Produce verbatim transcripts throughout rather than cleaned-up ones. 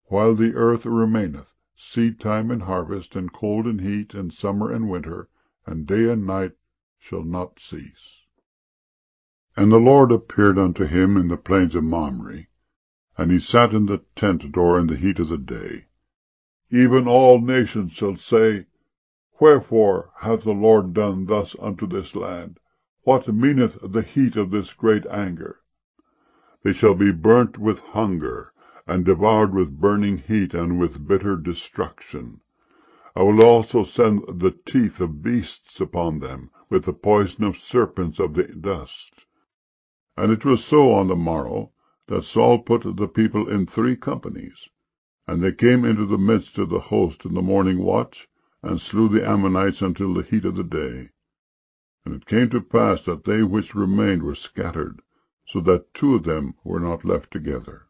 while the earth remaineth, seed time and harvest, and cold and heat, and summer and winter, and day and night shall not cease. And the Lord appeared unto him in the plains of Mamre, and he sat in the tent door in the heat of the day. Even all nations shall say, Wherefore hath the Lord done thus unto this land? What meaneth the heat of this great anger? They shall be burnt with hunger, and devoured with burning heat, and with bitter destruction. I will also send the teeth of beasts upon them, with the poison of serpents of the dust. And it was so on the morrow, that Saul put the people in three companies. And they came into the midst of the host in the morning watch, and slew the Ammonites until the heat of the day. And it came to pass that they which remained were scattered, so that two of them were not left together.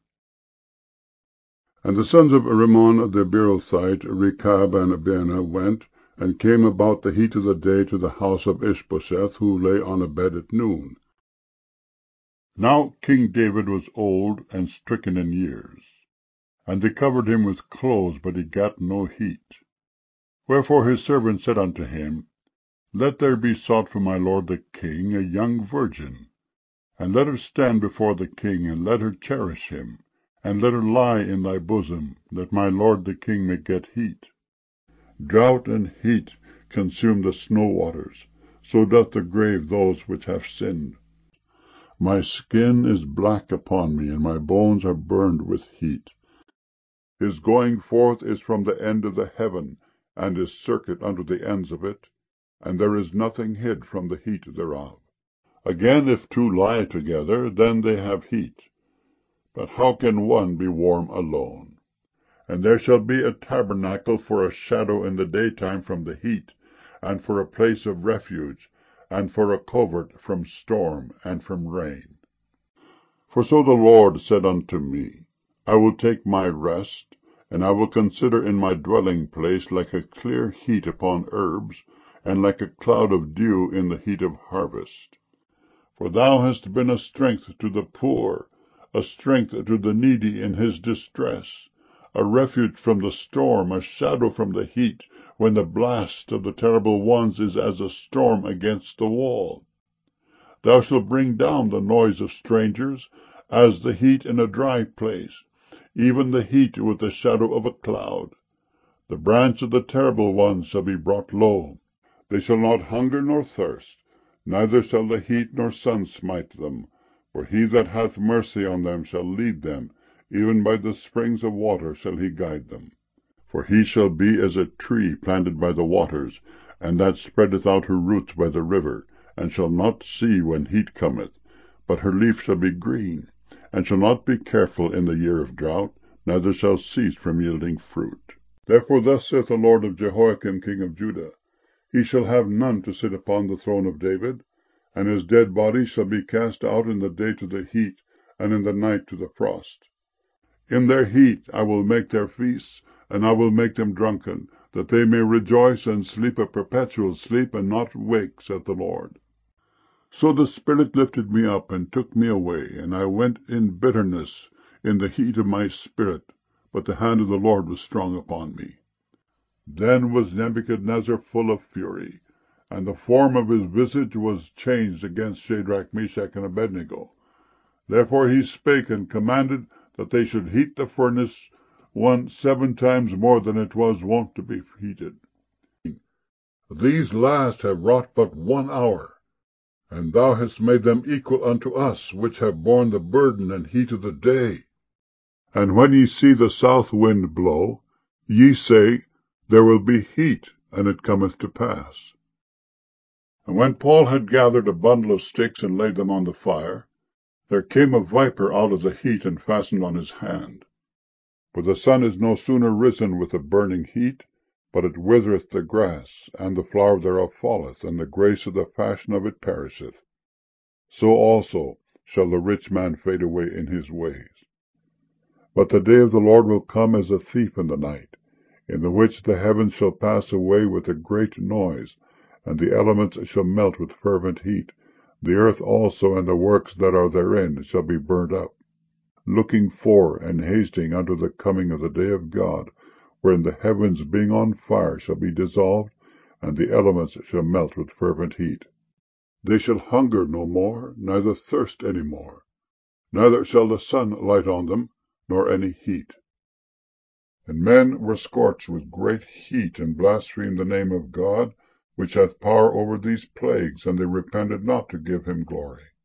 And the sons of Rimmon the Beerothite, Rechab and Baanah, went, and came about the heat of the day to the house of Ishbosheth, who lay on a bed at noon. Now King David was old and stricken in years, and they covered him with clothes, but he gat no heat. Wherefore his servant said unto him, Let there be sought for my lord the king a young virgin, and let her stand before the king, and let her cherish him, and let her lie in thy bosom, that my lord the king may get heat. Drought and heat consume the snow waters, so doth the grave those which have sinned. My skin is black upon me, and my bones are burned with heat. His going forth is from the end of the heaven, and his circuit unto the ends of it, and there is nothing hid from the heat thereof. Again, if two lie together, then they have heat. But how can one be warm alone? And there shall be a tabernacle for a shadow in the daytime from the heat, and for a place of refuge, and for a covert from storm and from rain. For so the Lord said unto me, I will take my rest, and I will consider in my dwelling place like a clear heat upon herbs, and like a cloud of dew in the heat of harvest. For thou hast been a strength to the poor, a strength to the needy in his distress, a refuge from the storm, a shadow from the heat, when the blast of the terrible ones is as a storm against the wall. Thou shalt bring down the noise of strangers, as the heat in a dry place, even the heat with the shadow of a cloud. The branch of the terrible ones shall be brought low. They shall not hunger nor thirst, neither shall the heat nor sun smite them. For he that hath mercy on them shall lead them, even by the springs of water shall he guide them. For he shall be as a tree planted by the waters, and that spreadeth out her roots by the river, and shall not see when heat cometh, but her leaf shall be green, and shall not be careful in the year of drought, neither shall cease from yielding fruit. Therefore thus saith the Lord of Jehoiakim king of Judah, He shall have none to sit upon the throne of David, and his dead body shall be cast out in the day to the heat, and in the night to the frost. In their heat I will make their feasts, and I will make them drunken, that they may rejoice and sleep a perpetual sleep, and not wake, saith the Lord. So the Spirit lifted me up, and took me away, and I went in bitterness in the heat of my spirit, but the hand of the Lord was strong upon me. Then was Nebuchadnezzar full of fury, and the form of his visage was changed against Shadrach, Meshach, and Abednego. Therefore he spake and commanded that they should heat the furnace one seven times more than it was wont to be heated. These last have wrought but one hour, and thou hast made them equal unto us, which have borne the burden and heat of the day. And when ye see the south wind blow, ye say, There will be heat, and it cometh to pass. And when Paul had gathered a bundle of sticks and laid them on the fire, there came a viper out of the heat and fastened on his hand. For the sun is no sooner risen with a burning heat, but it withereth the grass, and the flower thereof falleth, and the grace of the fashion of it perisheth. So also shall the rich man fade away in his ways. But the day of the Lord will come as a thief in the night, in the which the heavens shall pass away with a great noise, and the elements shall melt with fervent heat. The earth also and the works that are therein shall be burnt up. looking for and hasting unto the coming of the day of God, wherein the heavens being on fire shall be dissolved, and the elements shall melt with fervent heat. They shall hunger no more, neither thirst any more, neither shall the sun light on them, nor any heat. And men were scorched with great heat, and blasphemed the name of God, which hath power over these plagues, and they repented not to give him glory.